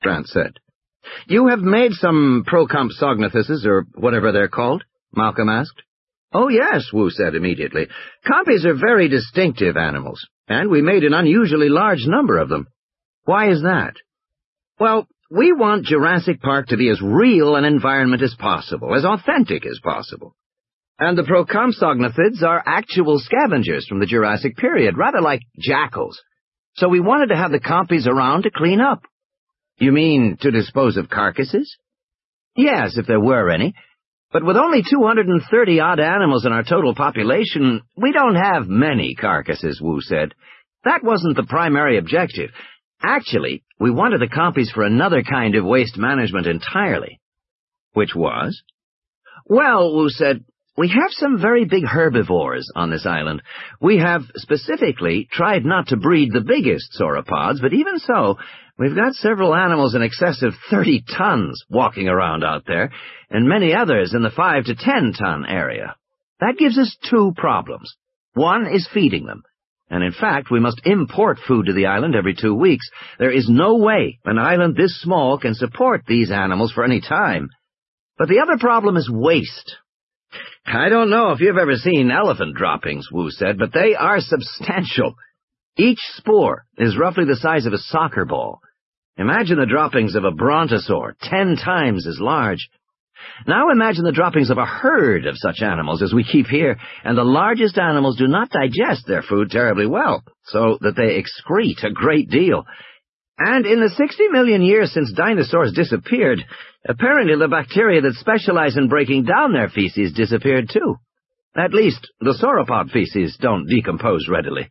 Grant said. You have made some Procompsognathus, or whatever they're called? Malcolm asked. Oh, yes, Wu said immediately. Compies are very distinctive animals, and we made an unusually large number of them. Why is that? Well, we want Jurassic Park to be as real an environment as possible, as authentic as possible. And the Procompsognathids are actual scavengers from the Jurassic period, rather like jackals. So we wanted to have the compies around to clean up. You mean to dispose of carcasses? Yes, if there were any. But with only 230-odd animals in our total population, we don't have many carcasses, Wu said. That wasn't the primary objective. Actually, we wanted the compies for another kind of waste management entirely. Which was? Well, Wu said, we have some very big herbivores on this island. We have specifically tried not to breed the biggest sauropods, but even so, we've got several animals in excess of 30 tons walking around out there, and many others in the 5 to 10 ton area. That gives us two problems. One is feeding them. And in fact, we must import food to the island every 2 weeks. There is no way an island this small can support these animals for any time. But the other problem is waste. I don't know if you've ever seen elephant droppings, Wu said, but they are substantial. Each spore is roughly the size of a soccer ball. Imagine the droppings of a brontosaur, 10 times as large. Now imagine the droppings of a herd of such animals as we keep here, and the largest animals do not digest their food terribly well, so that they excrete a great deal. And in the 60 million years since dinosaurs disappeared, apparently the bacteria that specialize in breaking down their feces disappeared too. At least, the sauropod feces don't decompose readily.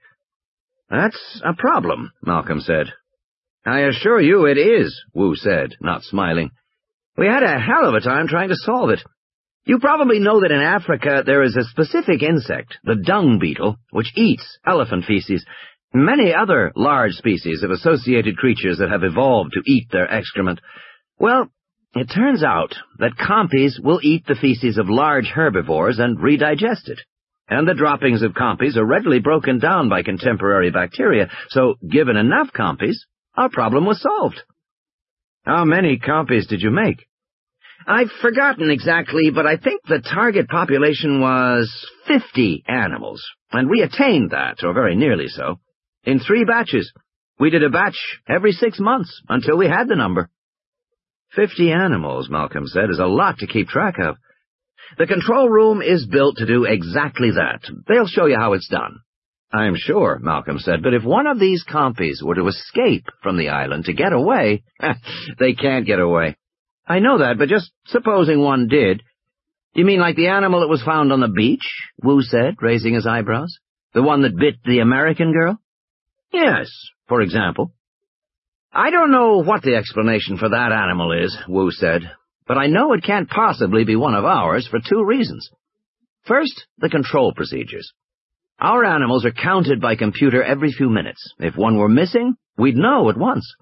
That's a problem, Malcolm said. I assure you it is, Wu said, not smiling. We had a hell of a time trying to solve it. You probably know that in Africa there is a specific insect, the dung beetle, which eats elephant feces. Many other large species of associated creatures that have evolved to eat their excrement. Well, it turns out that compies will eat the feces of large herbivores and redigest it. And the droppings of compies are readily broken down by contemporary bacteria, so given enough compies, our problem was solved. How many compies did you make? I've forgotten exactly, but I think the target population was 50 animals, and we attained that, or very nearly so. In 3 batches. We did a batch every 6 months until we had the number. 50 animals, Malcolm said, is a lot to keep track of. The control room is built to do exactly that. They'll show you how it's done. I'm sure, Malcolm said, but if one of these compies were to escape from the island to get away, they can't get away. I know that, but just supposing one did. You mean like the animal that was found on the beach? Wu said, raising his eyebrows. The one that bit the American girl? Yes, for example. I don't know what the explanation for that animal is, Wu said, but I know it can't possibly be one of ours for 2 reasons. First, the control procedures. Our animals are counted by computer every few minutes. If one were missing, we'd know at once.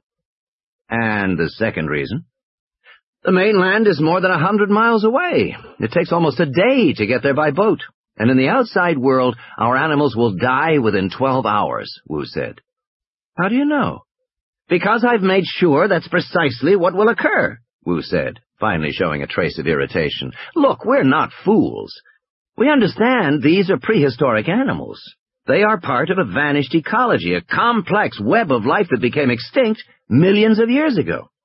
And the second reason? The mainland is more than 100 miles away. It takes almost a day to get there by boat. And in the outside world, our animals will die within 12 hours, Wu said. How do you know? Because I've made sure that's precisely what will occur, Wu said, finally showing a trace of irritation. Look, we're not fools. We understand these are prehistoric animals. They are part of a vanished ecology, a complex web of life that became extinct millions of years ago.